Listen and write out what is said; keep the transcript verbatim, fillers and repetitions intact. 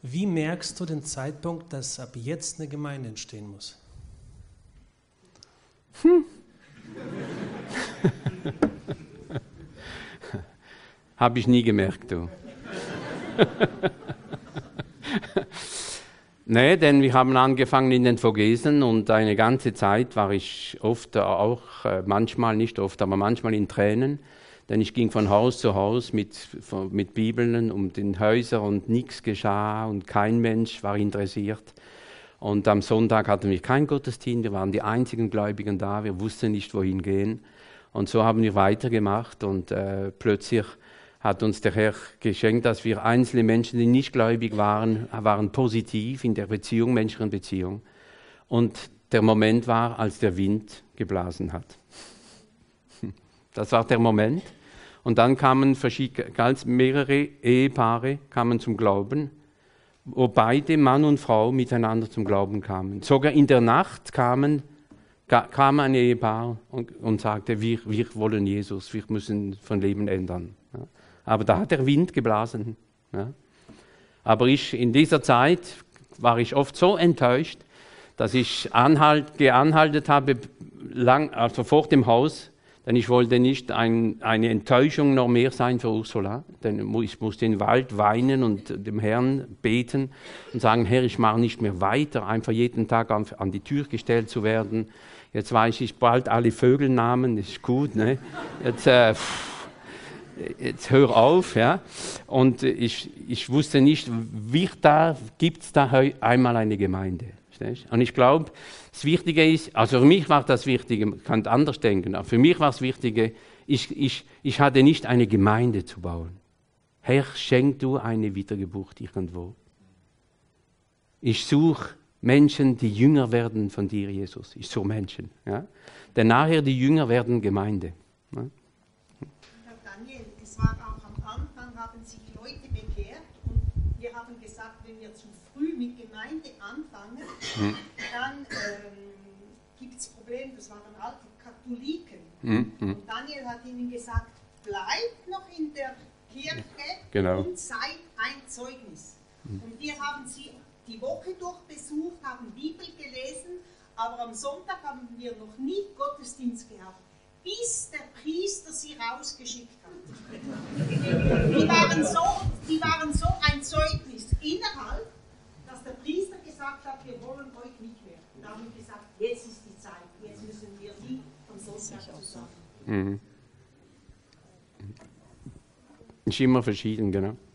Wie merkst du den Zeitpunkt, dass ab jetzt eine Gemeinde entstehen muss? Hm. Habe ich nie gemerkt, du. Nee, denn wir haben angefangen in den Vogesen und eine ganze Zeit war ich oft auch, manchmal nicht oft, aber manchmal in Tränen, denn ich ging von Haus zu Haus mit, mit Bibeln um den Häuser und nichts geschah und kein Mensch war interessiert. Und am Sonntag hatten wir kein Gottesdienst, wir waren die einzigen Gläubigen da, wir wussten nicht, wohin gehen. Und so haben wir weitergemacht und äh, plötzlich hat uns der Herr geschenkt, dass wir einzelne Menschen, die nicht gläubig waren, waren positiv in der Beziehung, menschlichen Beziehung. Und der Moment war, als der Wind geblasen hat. Das war der Moment. Und dann kamen ganz mehrere Ehepaare kamen zum Glauben, wo beide Mann und Frau miteinander zum Glauben kamen. Sogar in der Nacht kamen, kam ein Ehepaar und, und sagte, wir, wir wollen Jesus, wir müssen von Leben ändern. Ja. Aber da hat der Wind geblasen. Ja. Aber ich, in dieser Zeit war ich oft so enttäuscht, dass ich anhalt, geanhaltet habe, lang, also vor dem Haus, denn ich wollte nicht ein, eine Enttäuschung noch mehr sein für Ursula. Denn ich musste in den Wald weinen und dem Herrn beten und sagen, Herr, ich mache nicht mehr weiter, einfach jeden Tag an, an die Tür gestellt zu werden. Jetzt weiß ich bald alle Vögelnamen, ist gut, ne? Jetzt, äh, jetzt hör auf, ja. Und ich, ich wusste nicht, wird da, gibt es da einmal eine Gemeinde? Und ich glaube, das Wichtige ist, also für mich war das Wichtige, man kann anders denken, aber für mich war das Wichtige, ich, ich, ich hatte nicht eine Gemeinde zu bauen. Herr, schenk du eine Wiedergeburt irgendwo. Ich suche Menschen, die jünger werden von dir, Jesus. Ich suche Menschen. Ja? Denn nachher die Jünger werden Gemeinde. Ja? Herr Daniel, es war auch am Anfang, haben sich Leute bekehrt und wir haben gesagt, wenn wir zu früh mit Gemeinde anfangen, hm. dann ähm, gibt es Probleme. Das waren alte Katholiken. Hm. Hm. Und Daniel hat ihnen gesagt, bleibt noch in der Kirche genau. und seid ein Zeugnis. Hm. Und wir haben sie die Woche durch besucht, haben Bibel gelesen, aber am Sonntag haben wir noch nie Gottesdienst gehabt, bis der Priester sie rausgeschickt hat. Die waren so, die waren so ein Zeugnis innerhalb, dass der Priester gesagt hat, wir wollen euch nicht mehr. Und haben gesagt, jetzt ist die Zeit, jetzt müssen wir sie am Sonntag zusammen. Mhm. Ist immer verschieden, genau.